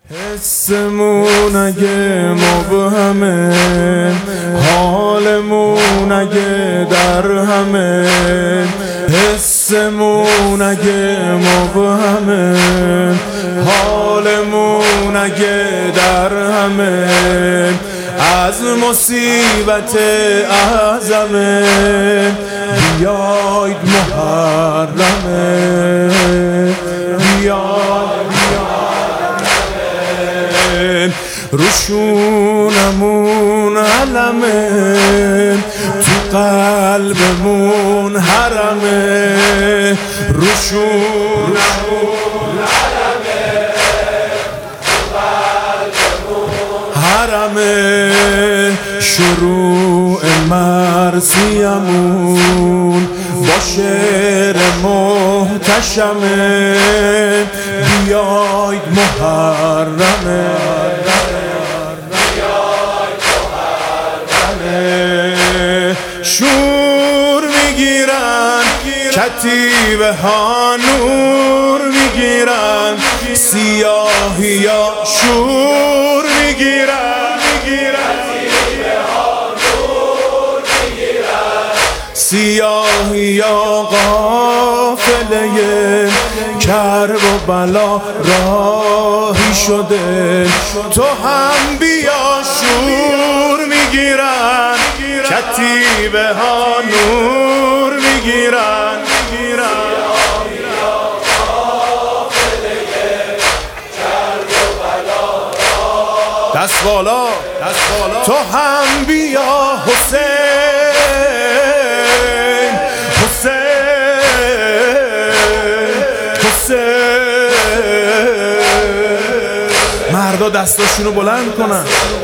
حسمون اگه مبهمه، حالمون اگه در همه. حسمون اگه مبهمه، حالمون اگه در همه. از مصیبت اعظمه بیاید محرمه، بیاید روشونمون علمه، تو قلبمون حرمه. روشونمون علمه، تو قلبمون حرمه. شروع مرثیمون با شعر محتشمه، بیاید محرمه. شور میگیرن کتیبه ها، نور میگیرن سیاهی ها، شور میگیرن کتیبه ها، نور میگیرن سیاهی ها. قافله کرب و بلا راهی شده، تو هم بیا. شور میگیرن کتیبه ها، نور میگیرن دست بالا، تو هم بیا. حسین مردا دستاشونو بلند کنن.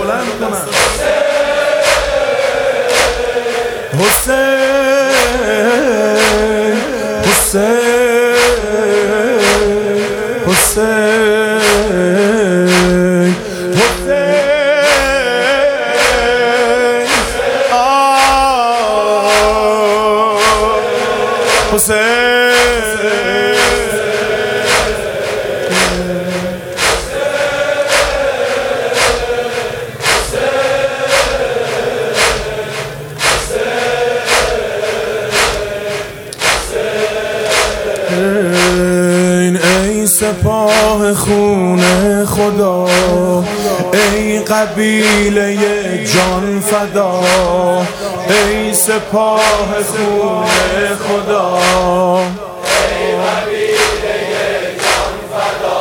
ای سپاه خون خدا، ای قبیله جان فدا. ای سپاه خون خدا، ای قبیله جان فدا.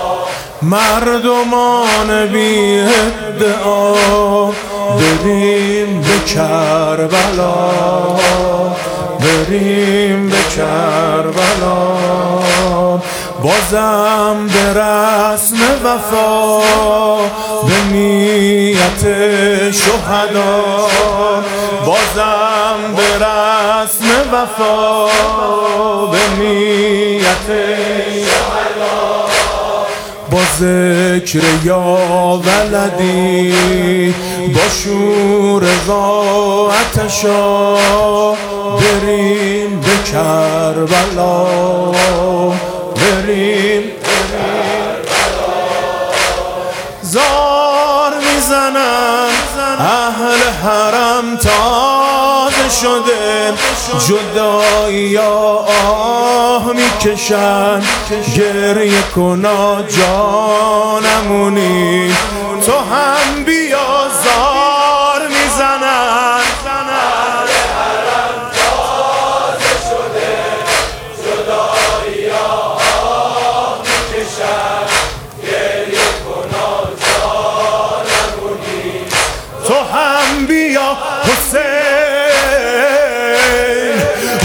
مردمان بی ادعا، بریم به کربلا، بریم به کربلا. بازم به رسم وفا، به نیت شهدا. بازم به رسم وفا، به نیت شهدا. با ذکر یا ولدی، با شور و آتشا، بریم به کربلا، بریم. زار میزنن اهل حرم، تازه شده جدایی آه میکشن. گریه کنا جانمونی، تو هم بیا. زار میزنن اهل حرم، تازه شده جدایی آه میکشن. گریه کنا جانمونی، تو هم بیا. حسین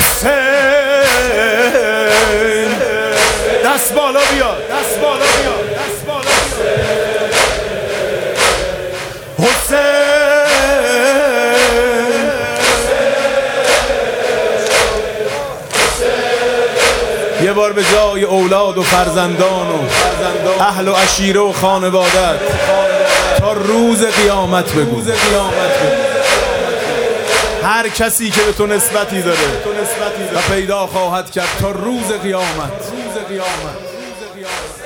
دست بالا بیا، دست بالا بیا، دست بالا حسین. یه بار به جای اولاد و فرزندان و اهل و عشیره و خانوادت تا روز قیامت بگو. هر کسی که به تو نسبتی داره و پیدا خواهد کرد تا روز قیامت.